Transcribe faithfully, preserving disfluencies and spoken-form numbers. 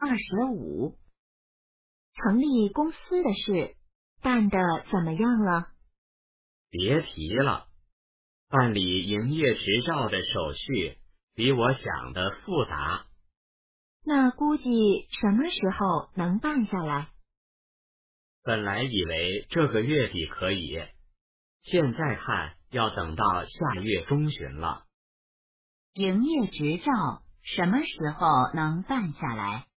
二十五。成立公司的事办得怎么样了？ 别提了，办理营业执照的手续比我想的复杂。 那估计什么时候能办下来？ 本来以为这个月底可以，现在看要等到下月中旬了。 营业执照什么时候能办下来？